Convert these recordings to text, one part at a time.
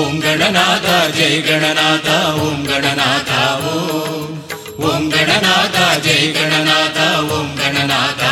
ಓಂ ಗಣನಾಥ ಜೈ ಗಣನಾಥ ಓಂ ಗಣನಾಥ ಓಂ ಗಣನಾಥ ಜೈ ಗಣನಾಥ ಓಂ ಗಣನಾಥ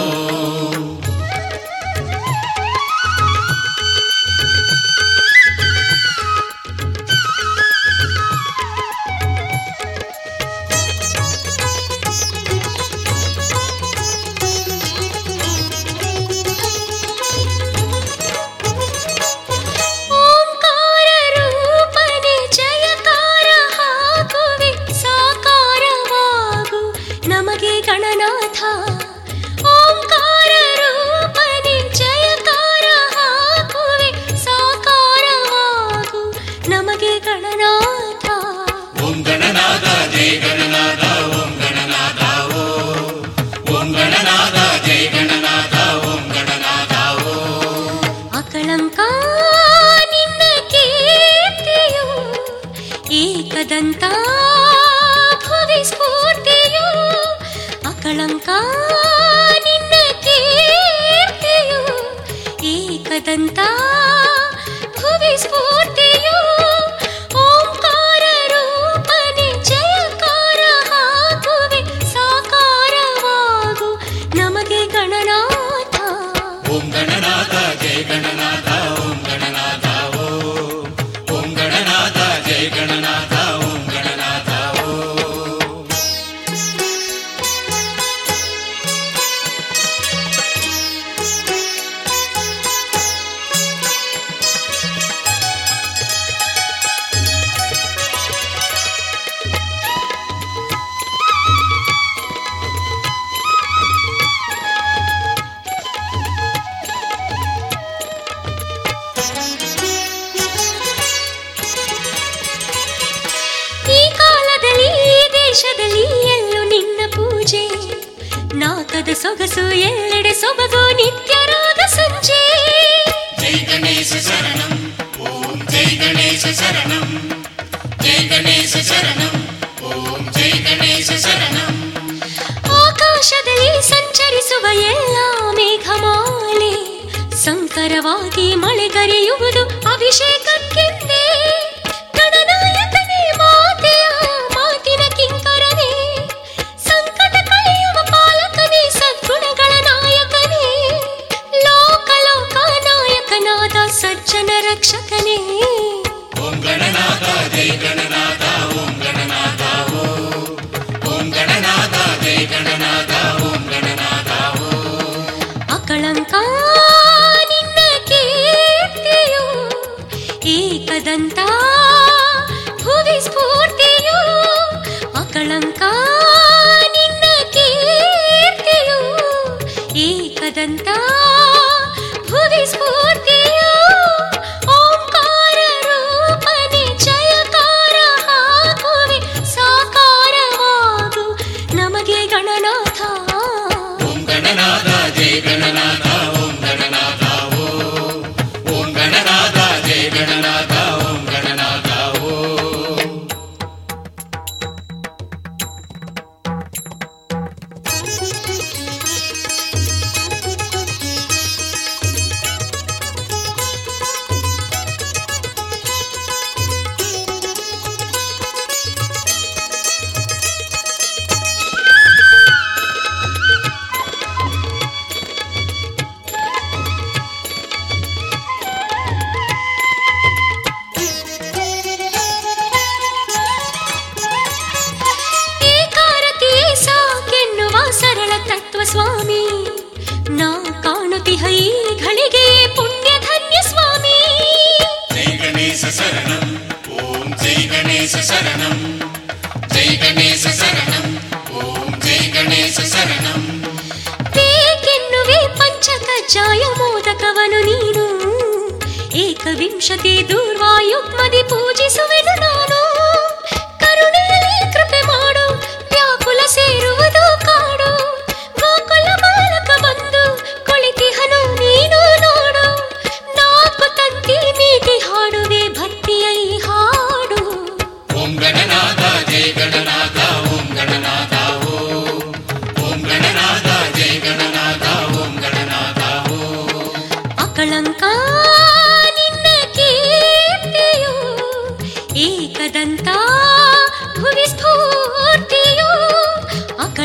ಏಕದಂತ ಭುವಿ ಸ್ಫೂರ್ತಿಯು ಅಕಳಂಕ ನಿನ್ನ ಕೀರ್ತಿಯು ಏಕದಂತ ಭುವಿ ಸ್ಫೂರ್ತಿಯು ಓಂಕಾರ ರೂಪನೆ ಜಯಕಾರ ಹಾಕುವೆ ಸಾಕಾರವಾಗು ನಮಗೆ ಗಣನಾಥ ಓಂ ಗಣನಾಥ ಜಯ ಗಣನಾಥ ಓಂ ಗಣನಾಥ ಓಂ ಗಣನಾಥ ಜಯ ಗಣನಾಥ ಓಂ ಗಣನಾಥ ದೇಶದಲ್ಲಿ ಎಲ್ಲೂ ನಿನ್ನ ಪೂಜೆ ನಾಕದ ಸೊಗಸು ಎಲ್ಲೆಡೆ ಸೊಬಗು ನಿತ್ಯರಾಗ ಸಂಜೆ ಜೈ ಗಣೇಶ ಶರಣಂ ಓಂ ಜೈ ಗಣೇಶ ಶರಣಂ ಜೈ ಗಣೇಶ ಶರಣಂ ಓಂ ಜೈ ಗಣೇಶ ಶರಣಂ ಆಕಾಶದಲ್ಲಿ ಸಂಚರಿಸುವ ಎಲ್ಲ ಮೇಘಮಾಲೆ ಸಂಕರವಾಗಿ ಮಳೆಗರೆಯುವುದು ಅಭಿಷೇಕಕ್ಕೆಂದೇ ಗಣನಾಯಕನೇ ಮಾತೆಯ ಮಾತಿನ ಕಿಂಕರನೇ ಸಂಕಟ ಕಳೆಯುವ ಪಾಲಕನೇ ಸದ್ಗುಣಗಳ ನಾಯಕನೇ ಲೋಕ ನಾಯಕನಾದ ಸಜ್ಜನ ರಕ್ಷಕನೇ ಓಂ ಗಣನಾಥ ಜೈ ಗಣನಾಥ ಓಂ ಗಣನಾಥ ಓಂ ಗಣನಾಥ ಜೈ ಗಣನಾಥ ಓಂ ಗಣನಾಥ ಅಕಳಂಕ ನಿನ್ನ ಕೀರ್ತಿಯು ಏಕದಂತ ಭುವಿ ಸ್ಫೂರ್ತಿಯು ಅಕಳಂಕ ನಿನ್ನ ಕೀರ್ತಿಯು ಏಕದಂತ ಭುವಿ ಸ್ಫೂರ್ತಿಯು ಓಂಕಾರ ರೂಪನೆ ಜಯಕಾರ ಹಾಕುವೆ ಸಾಕಾರವಾಗು ನಮಗೆ ಗಣನಾಥ ಓಂ ಗಣನಾಥ ಜೈ ಗಣನಾಥ ಓಂ ಗಣನಾಥ ಓಂ ಗಣನಾಥ ಜೈ ಗಣನಾಥ ಓಂ ಗಣನಾಥ ಸ್ವಾಮಿ ನಾ ಕಾಣುತ್ತಿಹ ಈ ಘಳಿಗೆ ಪುಣ್ಯ ಧನ್ಯ ಸ್ವಾಮಿ ಜೈ ಗಣೇಶ ಶರಣಂ ಓಂ ಜೈ ಗಣೇಶ ಶರಣಂ ಜೈ ಗಣೇಶ ಶರಣಂ ಓಂ ಜೈ ಗಣೇಶ ಶರಣಂ ಬೇಕೆನ್ನುವೆ ಪಂಚಕಜ್ಜಾಯ ಮೋದಕವನು ನೀನು ಏಕವಿಂಶತಿ ದೂರ್ವಾಯುಗ್ಮದಿ ಪೂಜಿಸುವೆನು ನಾನು ಕರುಣೆಯಲ್ಲಿ ಕೃಪೆ ಮಾಡು ವ್ಯಾಕುಲ ಸೇರುವುದು ಕಾಡು ಗೋಕುಲ ಬಾಲಕ ಬಂದು ಕುಳಿತಿಹನು ನೀನು ನೋಡು ನಾಲ್ಕು ತಂತಿ ಮೀಟಿ ಹಾಡುವೆ ಭಕ್ತಿಯ ಈ ಹಾಡು ಓಂ ಗಣನಾಥ ಜೈ ಗಣನಾಥ ಓಂ ಗಣನಾಥ ಓಂ ಗಣನಾಥ ಜೈ ಗಣನಾಥ ಓಂ ಗಣನಾಥ ಅಕಳಂಕ ನಿನ್ನ ಕೀರ್ತಿಯು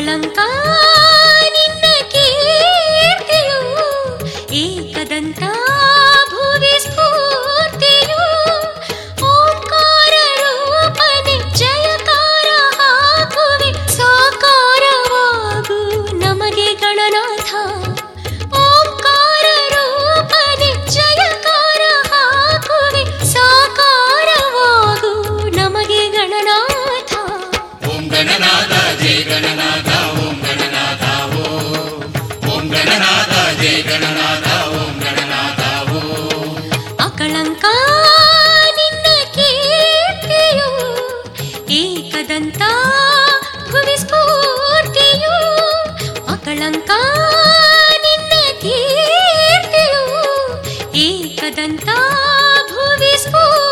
ಅಕಳಂಕ ನಿನ್ನ ಕೀರ್ತಿಯು ಏಕದಂತ ಭುವಿ ಸ್ಫೂರ್ತಿಯು ಓಂಕಾರ ರೂಪನೆ ಜಯಕಾರ ಹಾಕುವೆ ಸಾಕಾರವಾಗು ನಮಗೆ ಗಣನಾಥ ಓಂಕಾರ ರೂಪನೆ ಜಯಕಾರ ಹಾಕುವೆ ಸಾಕಾರವಾಗು ನಮಗೆ ಗಣನಾಥ ಓಂ ಗಣನಾಥ ಜಯ ಗಣನಾಥ ಓಂ ಗಣನಾಥ ಓಂ ಗಣನಾಥ ಜಯ ಗಣನಾಥ ಓಂ ಗಣನಾಥ ಅಕಳಂಕ ನಿನ್ನ ಕೀರ್ತಿಯು ಏಕದಂತ ಭುವಿ ಸ್ಫೂರ್ತಿಯು ಅಕಳಂಕ ನಿನ್ನ ಕೀರ್ತಿಯು ಏಕದಂತ ಭುವಿ ಸ್ಫೂರ್ತಿಯು